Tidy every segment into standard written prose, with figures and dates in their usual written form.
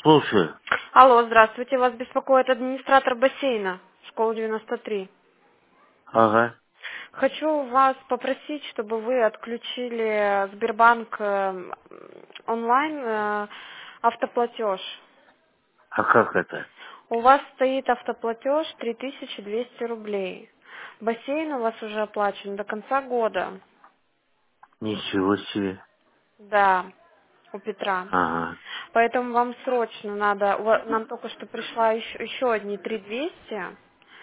Слушай. Алло, здравствуйте. Вас беспокоит администратор бассейна, школа 93. Ага. Хочу вас попросить, чтобы вы отключили Сбербанк онлайн автоплатеж. А как это? У вас стоит автоплатеж 3200 рублей. Бассейн у вас уже оплачен до конца года. Ничего себе. Да, у Петра. Ага. Поэтому вам срочно надо, нам только что пришла еще одни 3200.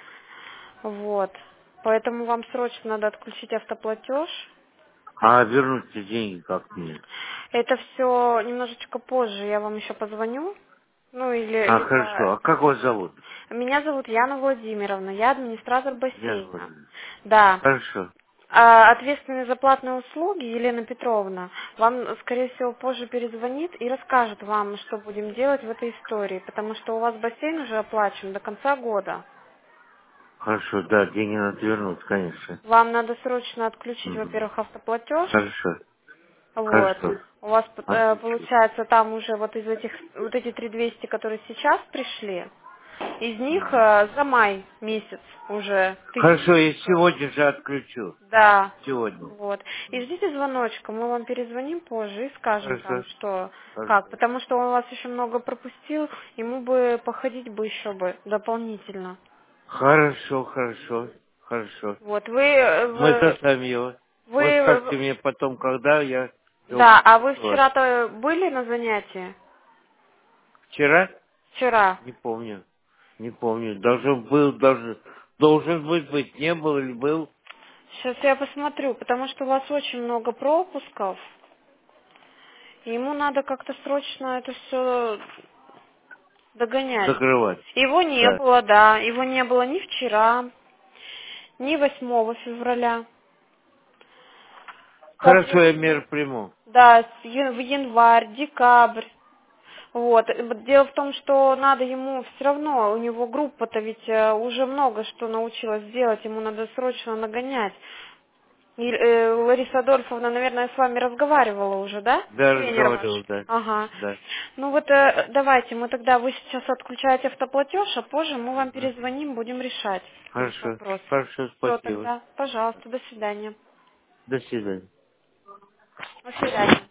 Вот. Поэтому вам срочно надо отключить автоплатеж. А вернуть эти деньги как мне? Это все немножечко позже, я вам еще позвоню. Ну или А, хорошо. либо... А как вас зовут? Меня зовут Яна Владимировна, я администратор Яна бассейна. Владимировна. Да. Хорошо. Ответственный за платные услуги Елена Петровна вам, скорее всего, позже перезвонит и расскажет вам, что будем делать в этой истории, потому что у вас бассейн уже оплачен до конца года. Хорошо, да, деньги надо вернуть, конечно. Вам надо срочно отключить, Мгм. во-первых, автоплатеж. Хорошо. Вот. Хорошо. У вас Отключу. получается там уже вот из этих вот эти 3200, которые сейчас пришли, из них Мгм. за май месяц уже Хорошо, я 1500. сегодня же отключу. Да. Сегодня. Вот. И ждите звоночка, мы вам перезвоним позже и скажем там, Хорошо. что как, Хорошо. потому что он вас еще много пропустил, ему бы походить бы еще бы дополнительно. Хорошо, хорошо. Хорошо. Вот, Мы заставим его. Вы вы, скажете мне потом, когда я его да, а вы буду. вчера-то были на занятии? Вчера? Вчера. Не помню. Не помню. Должен быть, не был или был. Сейчас я посмотрю, потому что у вас очень много пропусков, и ему надо как-то срочно это все догонять. Закрывать. Его не Да. было, да, его не было ни вчера, ни 8 февраля. Хорошо, я меры Соответственно, приму. да, в январь, декабрь. Вот. Дело в том, что надо ему все равно, у него группа-то ведь уже много что научилась делать, ему надо срочно нагонять. Лариса Адольфовна, наверное, с вами разговаривала уже, да? Да, Тренер ваш. разговаривал, да. Ага. Да. Ну вот давайте, мы тогда, вы сейчас отключаете автоплатеж, а позже мы вам Ага. перезвоним, будем решать этот Хорошо. вопрос. Хорошо, Все, спасибо. тогда, пожалуйста, до свидания. До свидания. До свидания.